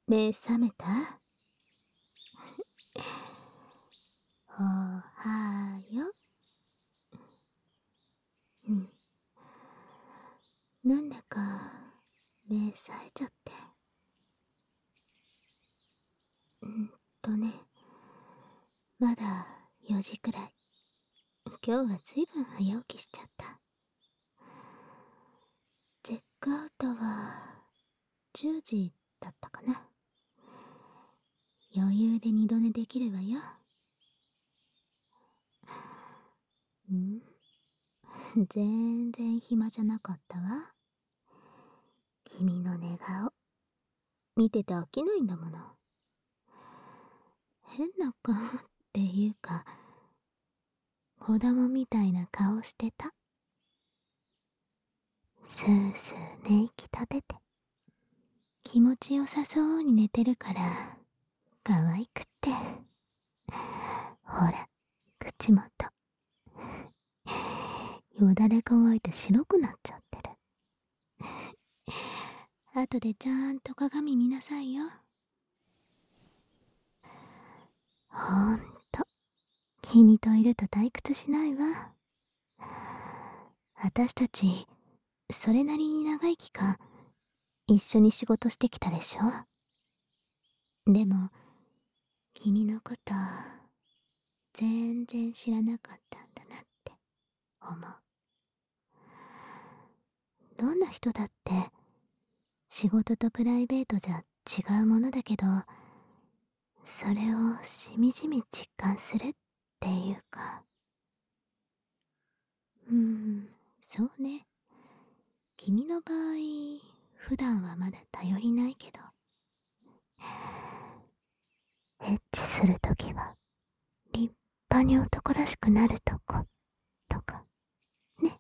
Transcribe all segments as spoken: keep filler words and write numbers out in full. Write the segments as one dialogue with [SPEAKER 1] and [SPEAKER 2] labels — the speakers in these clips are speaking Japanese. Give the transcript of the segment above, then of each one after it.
[SPEAKER 1] 目覚めた？おはよう。うん。なんだか目冴えちゃって。うんとね、まだよじくらい。今日はずいぶん早起きしちゃった。チェックアウトはじゅうじだったかな。余裕で二度寝できるわよ。ん全然暇じゃなかったわ。君の寝顔見てて飽きないんだもの。変な顔っていうか、子供みたいな顔してた。スースー寝息立てて気持ちよさそうに寝てるから可愛くって。ほら口元よだれ乾いて白くなっちゃってる。後でちゃんと鏡見なさいよ。ほんと君といると退屈しないわ。私たちそれなりに長い期間一緒に仕事してきたでしょ。でも君のこと全然知らなかったんだなって思う。どんな人だって仕事とプライベートじゃ違うものだけど、それをしみじみ実感するっていうか。うーん、そうね。君の場合普段はまだ頼りないけど、エッチするときは立派に男らしくなるとことかね。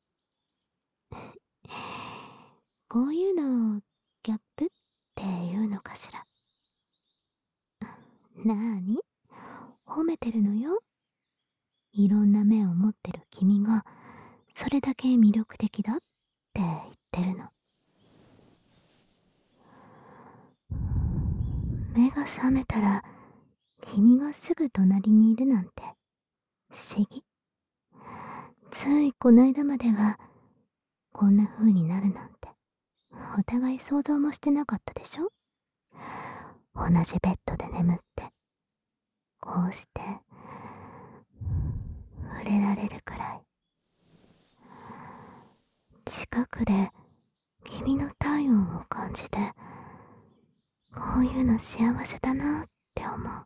[SPEAKER 1] こういうのをギャップっていうのかしら。なーに褒めてるのよ。いろんな面を持ってる君がそれだけ魅力的だって言ってるの。目が覚めたら君がすぐ隣にいるなんて不思議。ついこないだまではこんな風になるなんてお互い想像もしてなかったでしょ。同じベッドで眠ってこうして触れられるくらい。近くで君の体温を感じて、こういうの幸せだなって思う。は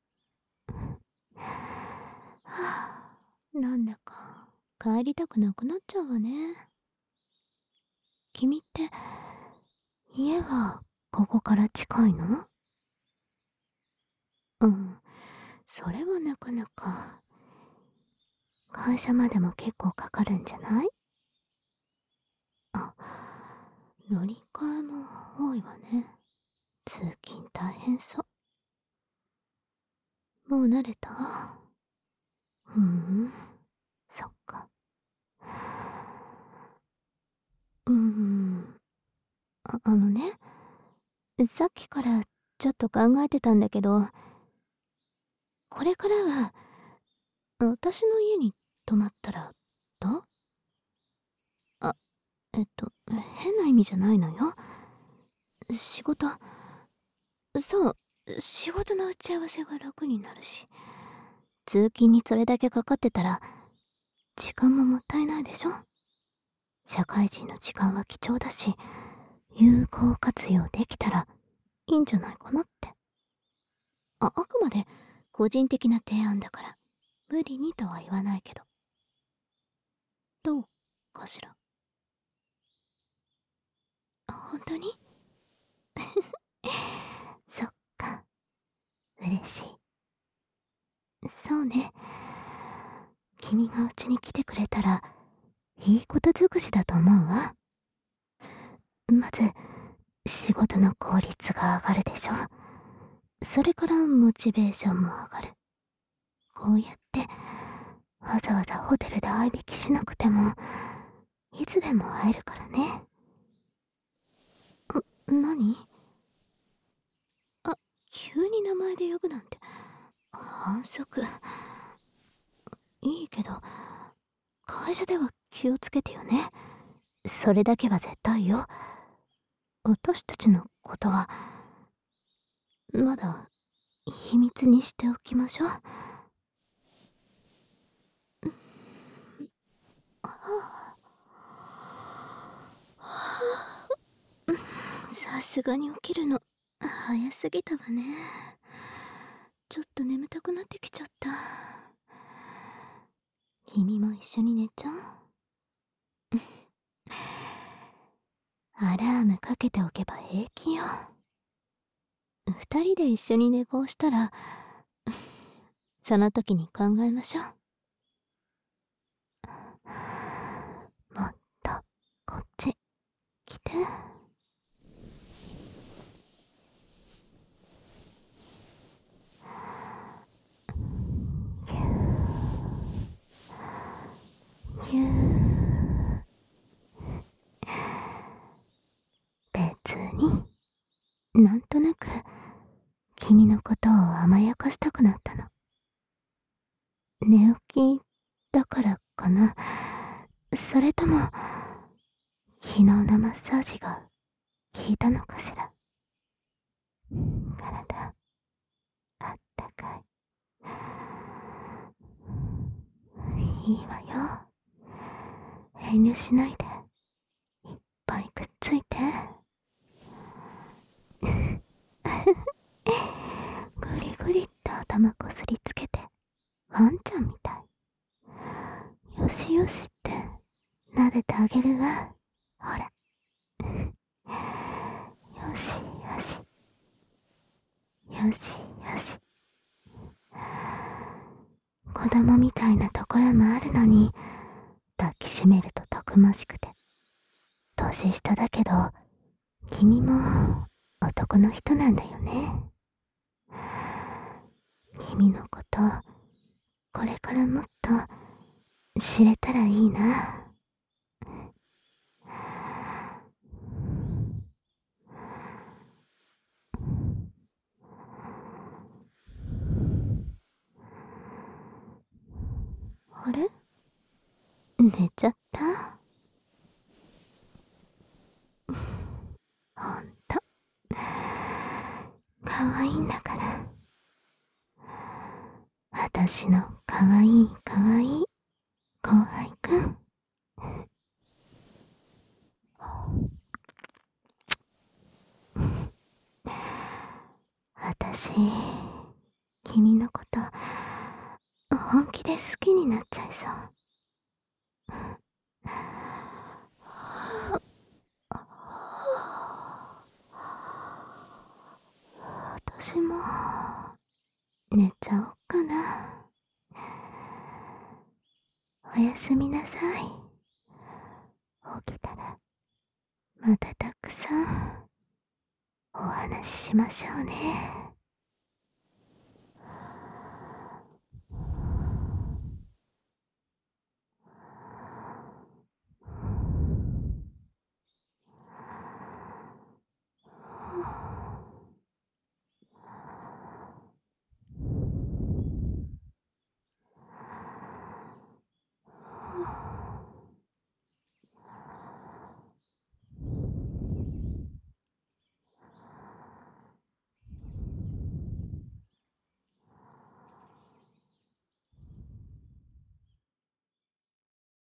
[SPEAKER 1] あ、なんだか帰りたくなくなっちゃうわね。君って家はここから近いの？うん、それはなかなか。会社までも結構かかるんじゃない？あ、乗り換えも多いわね。通勤大変そう。もう慣れた？うーん、そっか。うーん、あ、あのね、さっきからちょっと考えてたんだけど、これからは私の家に泊まったらどう？あ、えっと、変な意味じゃないのよ。仕事、そう、仕事の打ち合わせが楽になるし、通勤にそれだけかかってたら、時間ももったいないでしょ。社会人の時間は貴重だし、有効活用できたらいいんじゃないかなって。あ、あくまで個人的な提案だから、無理にとは言わないけど。どうかしら。本当に？そっか、嬉しい。そうね。君がうちに来てくれたら、いいこと尽くしだと思うわ。まず、仕事の効率が上がるでしょ。それからモチベーションも上がる。こうやって、わざわざホテルで相引きしなくても、いつでも会えるからね。ん、何？ 急に名前で呼ぶなんて反則。いいけど、会社では気をつけてよね。それだけは絶対よ。私たちのことはまだ秘密にしておきましょう。さすがに起きるの早すぎたわね。ちょっと眠たくなってきちゃった。君も一緒に寝ちゃう？アラームかけておけば平気よ。二人で一緒に寝坊したらその時に考えましょう。もっとこっち来て。ぎゅー。別になんとなく君のことを甘やかしたくなったの。寝起きだからかな。それとも昨日のマッサージが効いたのかしら。体あったかい。いいわよ。遠慮しないでいっぱいくっついて。ぐりぐりっと頭こすりつけてワンちゃんみたい。よしよしって撫でてあげるわ。ほら。よしよしよしよし。子供みたいなところもあるのに抱きしめるとたくましくて、年下だけど君も男の人なんだよね。君のことこれからもっと知れたらいいな。あれ？寝ちゃった？ほんとかわいいんだから。私のかわいいかわいい後輩くん。私君のこと本気で好きになっちゃいそう。私も寝ちゃおっかな。おやすみなさい。起きたらまたたくさんお話ししましょうね。